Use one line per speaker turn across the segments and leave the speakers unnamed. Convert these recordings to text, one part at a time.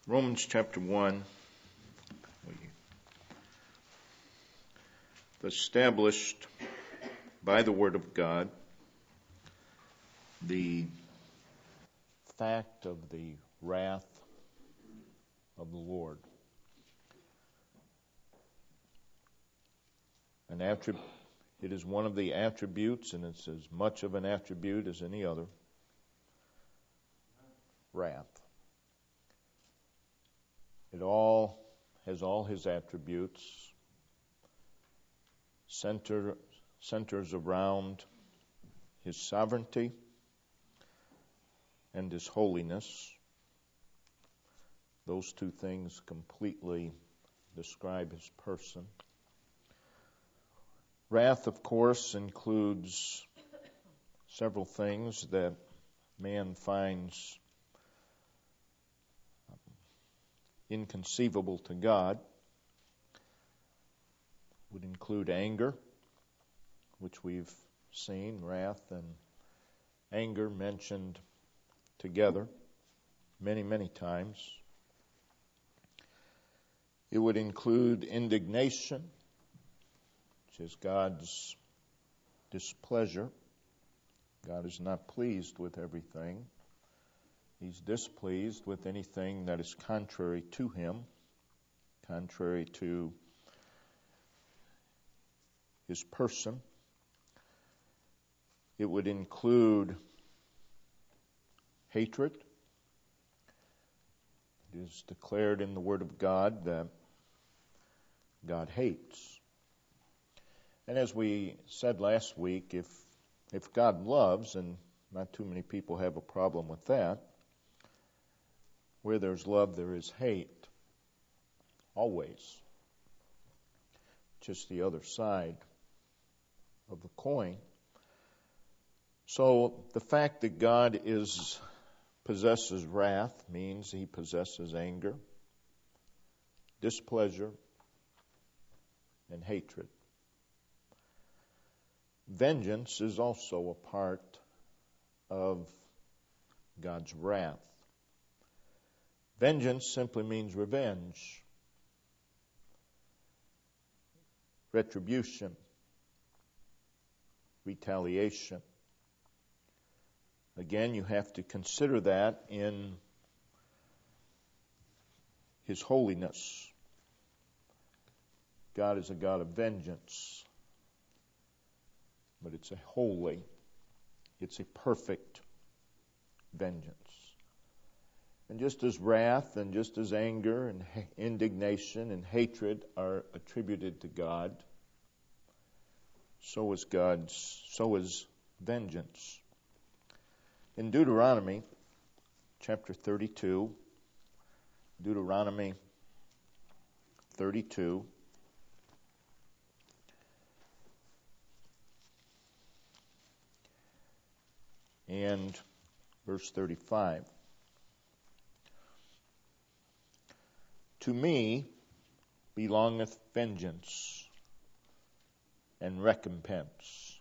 Romans chapter 1, established by the Word of God the fact of the wrath of the Lord. It is one of the attributes, and it's as much of an attribute as any other. Wrath. It all has all his attributes, centers around his sovereignty and his holiness. Those two things completely describe his person. Wrath, of course, includes several things that man finds inconceivable to God. Would include anger, which we've seen, wrath and anger mentioned together many, many times. It would include indignation, which is God's displeasure. God is not pleased with everything. He's displeased with anything that is contrary to him, contrary to his person. It would include hatred. It is declared in the Word of God that God hates. And as we said last week, if God loves, and not too many people have a problem with that, where there's love, there is hate. Always. Just the other side of the coin. So the fact that God possesses wrath means he possesses anger, displeasure, and hatred. Vengeance is also a part of God's wrath. Vengeance simply means revenge, retribution, retaliation. Again, you have to consider that in his holiness. God is a God of vengeance, but it's a perfect vengeance. And just as wrath and just as anger and indignation and hatred are attributed to God, so is vengeance. In Deuteronomy chapter 32, Deuteronomy 32, and verse 35. To me belongeth vengeance and recompense.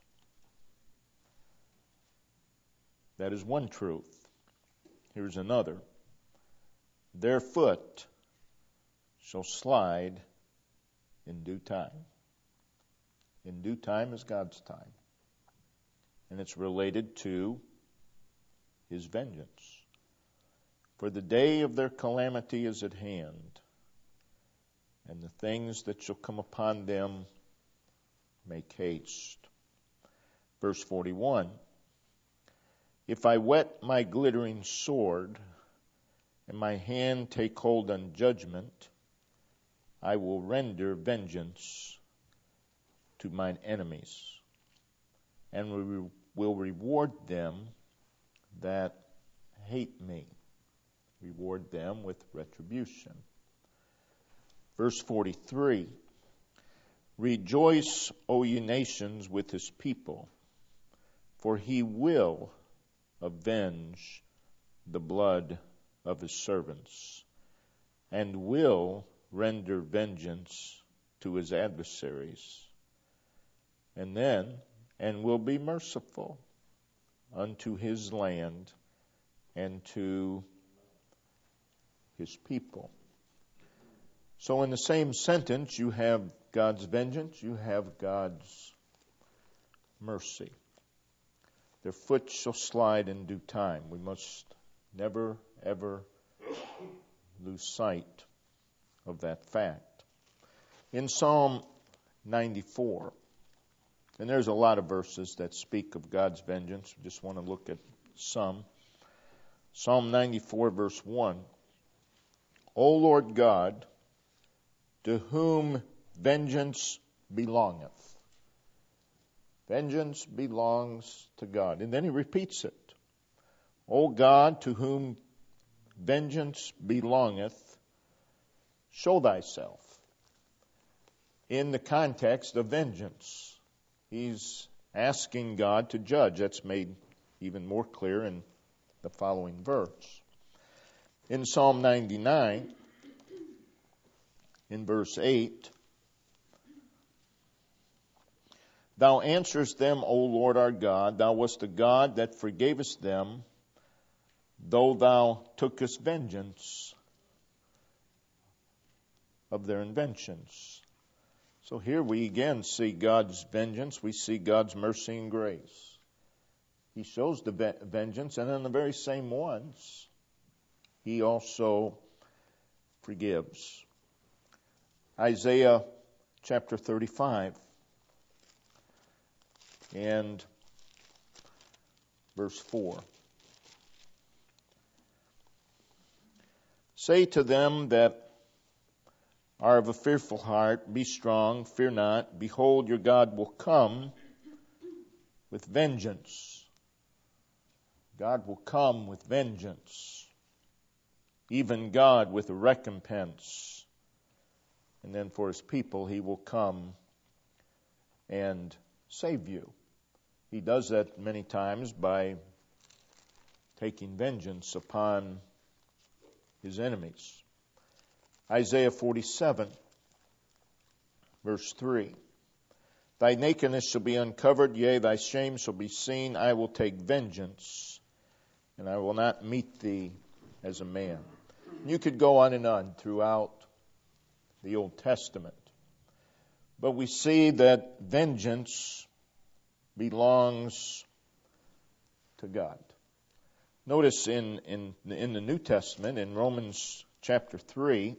That is one truth. Here's another. Their foot shall slide in due time. In due time is God's time. And it's related to his vengeance. For the day of their calamity is at hand, and the things that shall come upon them make haste. Verse 41, if I whet my glittering sword, and my hand take hold on judgment, I will render vengeance to mine enemies, and will reward them that hate me. Reward them with retribution. Verse 43, rejoice, O ye nations, with his people, for he will avenge the blood of his servants, and will render vengeance to his adversaries, and will be merciful unto his land and to his people. So in the same sentence, you have God's vengeance, you have God's mercy. Their foot shall slide in due time. We must never, ever lose sight of that fact. In Psalm 94, and there's a lot of verses that speak of God's vengeance. We just want to look at some. Psalm 94, verse 1. O Lord God, to whom vengeance belongeth. Vengeance belongs to God. And then he repeats it. O God, to whom vengeance belongeth, show thyself. In the context of vengeance, he's asking God to judge. That's made even more clear in the following verse. In Psalm 99, in verse 8, Thou answerest them, O Lord our God. Thou wast a God that forgavest them, though thou tookest vengeance of their inventions. So here we again see God's vengeance. We see God's mercy and grace. He shows the vengeance, and in the very same ones, he also forgives. Isaiah chapter 35 and verse 4. Say to them that are of a fearful heart, be strong, fear not. Behold, your God will come with vengeance. God will come with vengeance. Even God with a recompense. And then for his people, he will come and save you. He does that many times by taking vengeance upon his enemies. Isaiah 47, verse 3. Thy nakedness shall be uncovered, yea, thy shame shall be seen. I will take vengeance, and I will not meet thee as a man. You could go on and on throughout the Old Testament. But we see that vengeance belongs to God. Notice in the New Testament, in Romans chapter 3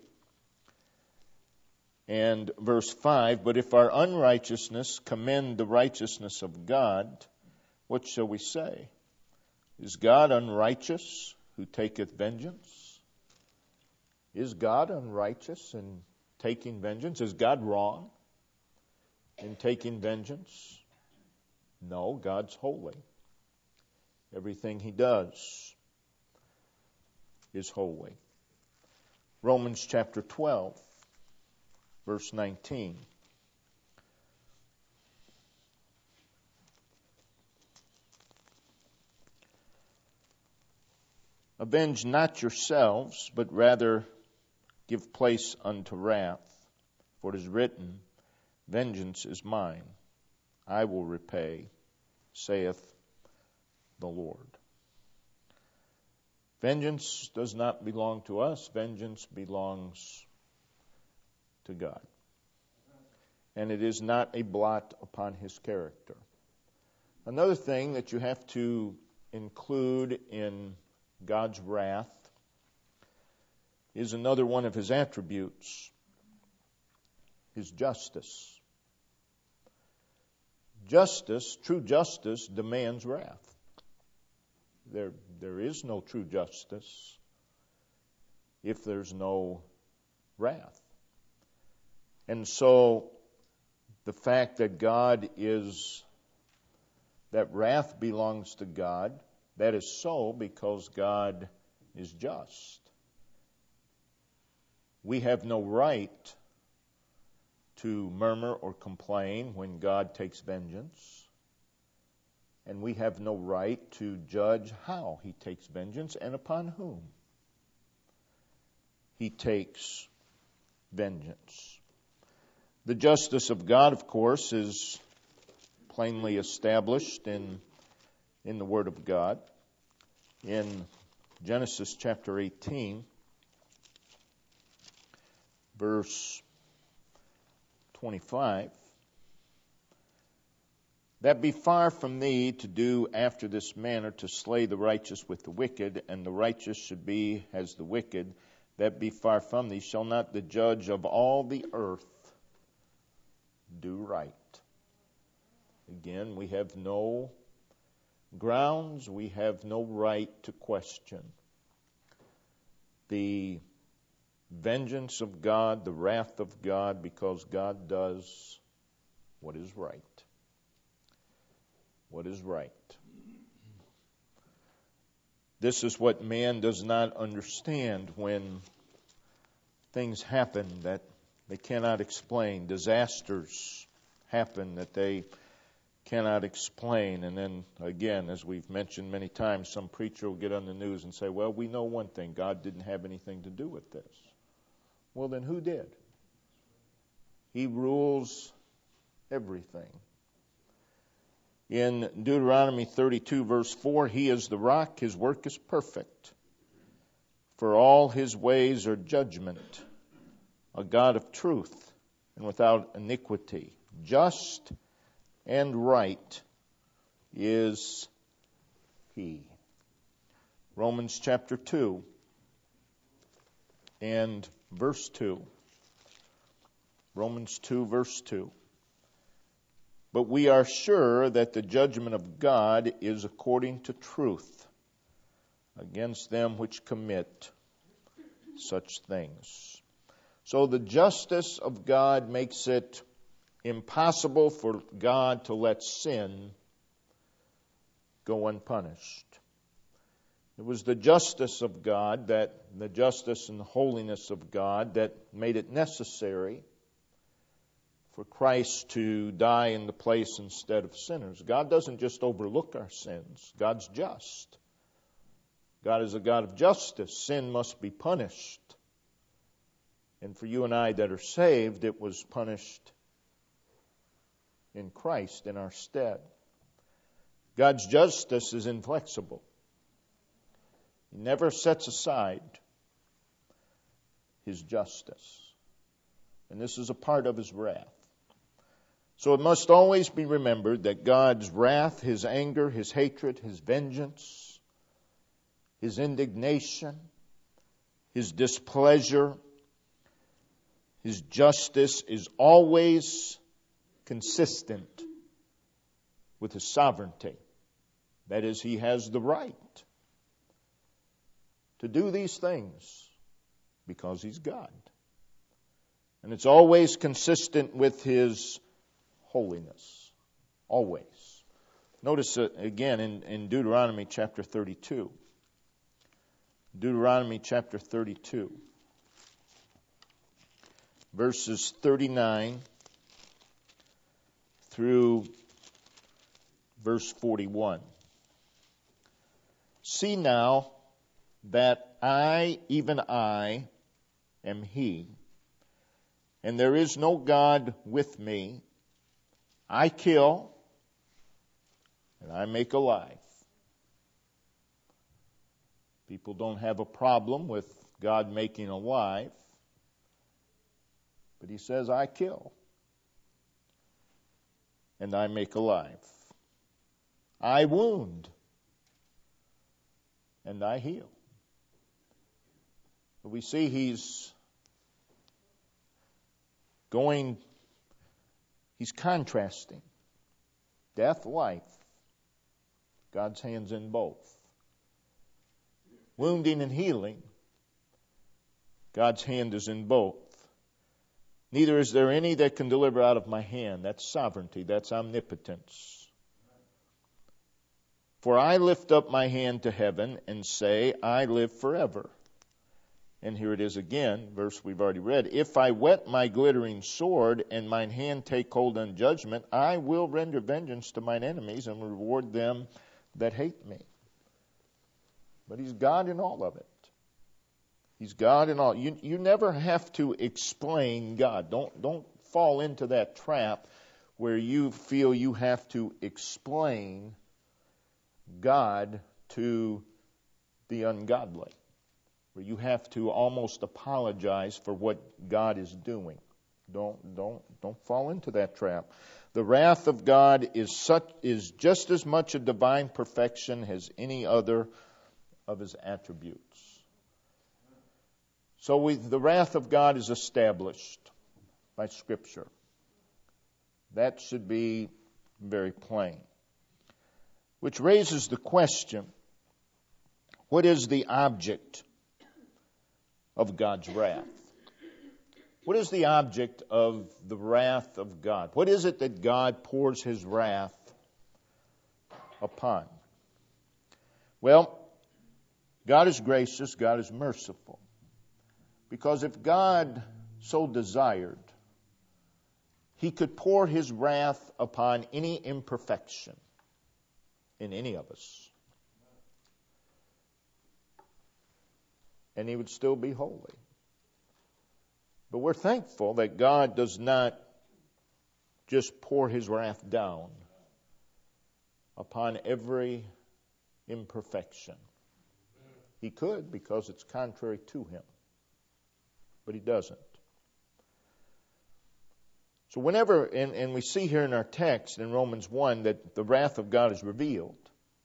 and verse 5, but if our unrighteousness commend the righteousness of God, what shall we say? Is God unrighteous who taketh vengeance? Is God unrighteous in taking vengeance? Is God wrong in taking vengeance? No, God's holy. Everything he does is holy. Romans chapter 12, verse 19. Avenge not yourselves, but rather give place unto wrath. For it is written, Vengeance is mine, I will repay, saith the Lord. Vengeance does not belong to us. Vengeance belongs to God. And it is not a blot upon his character. Another thing that you have to include in God's wrath is another one of his attributes, his justice. Justice, true justice, demands wrath. There is no true justice if there's no wrath. And so the fact that that wrath belongs to God, that is so because God is just. We have no right to murmur or complain when God takes vengeance. And we have no right to judge how he takes vengeance and upon whom he takes vengeance. The justice of God, of course, is plainly established in the Word of God. In Genesis chapter 18 verse 25. That be far from thee to do after this manner, to slay the righteous with the wicked, and the righteous should be as the wicked. That be far from thee. Shall not the judge of all the earth do right? Again, we have no grounds, we have no right to question the vengeance of God, the wrath of God, because God does what is right. What is right. This is what man does not understand when things happen that they cannot explain. Disasters happen that they cannot explain. And then again, as we've mentioned many times, some preacher will get on the news and say, well, we know one thing, God didn't have anything to do with this. Well, then who did? He rules everything. In Deuteronomy 32, verse 4, He is the rock, His work is perfect. For all His ways are judgment, a God of truth and without iniquity. Just and right is He. Romans chapter 2 and verse 2. Romans 2, verse 2. But we are sure that the judgment of God is according to truth against them which commit such things. So the justice of God makes it impossible for God to let sin go unpunished. It was the justice of God, the justice and the holiness of God, that made it necessary for Christ to die in the place instead of sinners. God doesn't just overlook our sins. God's just. God is a God of justice. Sin must be punished. And for you and I that are saved, it was punished in Christ in our stead. God's justice is inflexible. He never sets aside His justice. And this is a part of His wrath. So it must always be remembered that God's wrath, His anger, His hatred, His vengeance, His indignation, His displeasure, His justice is always consistent with His sovereignty. That is, He has the right to do these things because He's God. And it's always consistent with His holiness. Always. Notice it again in Deuteronomy chapter 32. Deuteronomy chapter 32. Verses 39 through verse 41. See now that I, even I, am He, and there is no God with me. I kill, and I make alive. People don't have a problem with God making alive, but He says, I kill, and I make alive. I wound, and I heal. But we see He's contrasting death, life, God's hands in both. Wounding and healing, God's hand is in both. Neither is there any that can deliver out of my hand. That's sovereignty, that's omnipotence. For I lift up my hand to heaven and say, I live forever. And here it is again, verse we've already read. If I whet my glittering sword, and mine hand take hold on judgment, I will render vengeance to mine enemies, and reward them that hate me. But He's God in all of it. He's God in all. You never have to explain God. Don't fall into that trap where you feel you have to explain God to the ungodly. where you have to almost apologize for what God is doing. Don't fall into that trap. The wrath of God is just as much a divine perfection as any other of his attributes. So the wrath of God is established by Scripture. That should be very plain. Which raises the question, what is the object of God's wrath? What is the object of the wrath of God? What is it that God pours his wrath upon? Well, God is gracious, God is merciful. Because if God so desired, he could pour his wrath upon any imperfection in any of us. And he would still be holy. But we're thankful that God does not just pour his wrath down upon every imperfection. He could, because it's contrary to him. But he doesn't. So whenever, and we see here in our text in Romans 1 that the wrath of God is revealed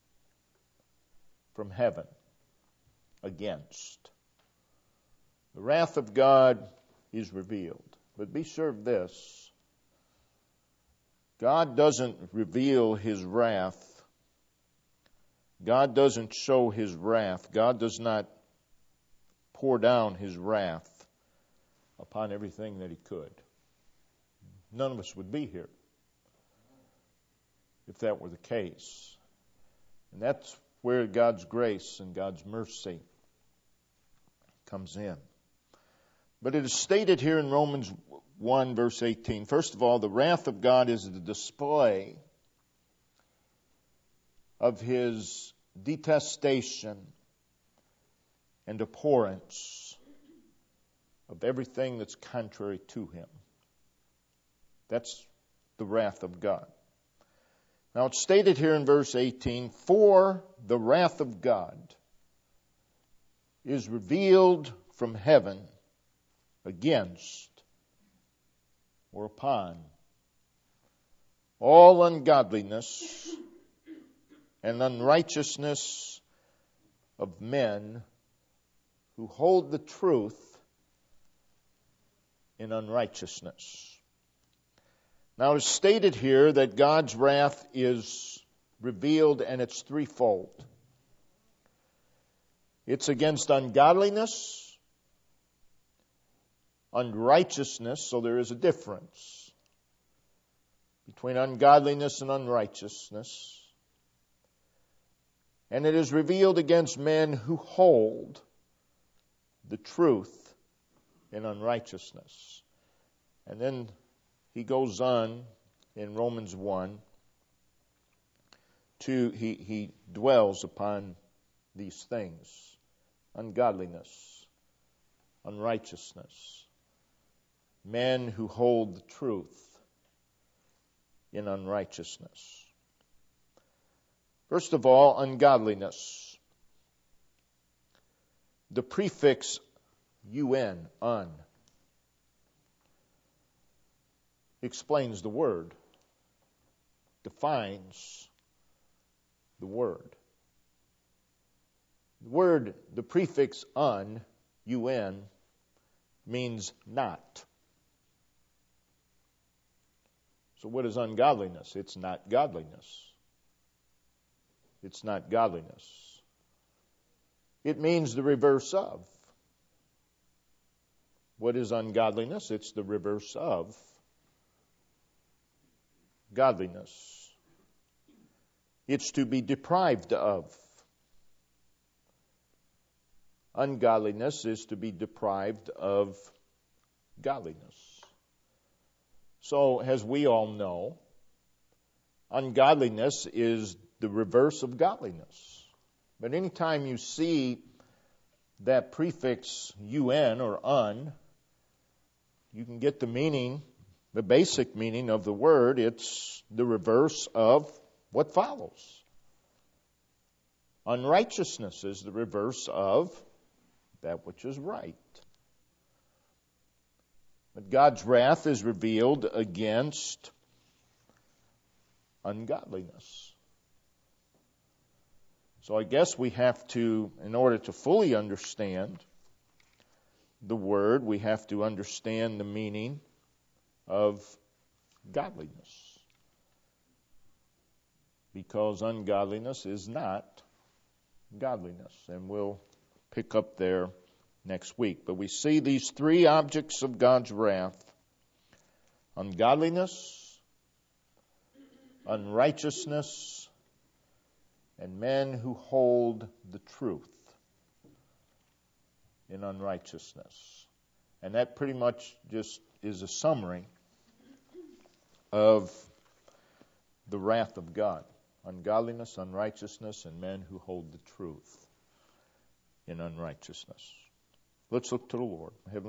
from heaven against. The wrath of God is revealed. But be sure of this. God doesn't reveal his wrath. God doesn't show his wrath. God does not pour down his wrath upon everything that he could. None of us would be here if that were the case. And that's where God's grace and God's mercy comes in. But it is stated here in Romans 1 verse 18. First of all, the wrath of God is the display of his detestation and abhorrence of everything that's contrary to him. That's the wrath of God. Now it's stated here in verse 18, for the wrath of God is revealed from heaven against or upon all ungodliness and unrighteousness of men who hold the truth in unrighteousness. Now it is stated here that God's wrath is revealed, and it's threefold. It's against ungodliness, unrighteousness, so there is a difference between ungodliness and unrighteousness. And it is revealed against men who hold the truth in unrighteousness. And then he goes on in Romans 1 to, he dwells upon these things. Ungodliness, unrighteousness, men who hold the truth in unrighteousness. First of all, ungodliness. The prefix un, explains the word, defines the word. The prefix un, means not. So what is ungodliness? It's not godliness. It's not godliness. It means the reverse of. What is ungodliness? It's the reverse of godliness. It's to be deprived of. Ungodliness is to be deprived of godliness. So, as we all know, ungodliness is the reverse of godliness. But anytime you see that prefix un or un, you can get the meaning, the basic meaning of the word. It's the reverse of what follows. Unrighteousness is the reverse of that which is right. But God's wrath is revealed against ungodliness. So I guess we have to, in order to fully understand the word, we have to understand the meaning of godliness. Because ungodliness is not godliness. And we'll pick up there next week. But we see these three objects of God's wrath: ungodliness, unrighteousness, and men who hold the truth in unrighteousness. And that pretty much just is a summary of the wrath of God: ungodliness, unrighteousness, and men who hold the truth in unrighteousness. Let's look to the Lord. Heavenly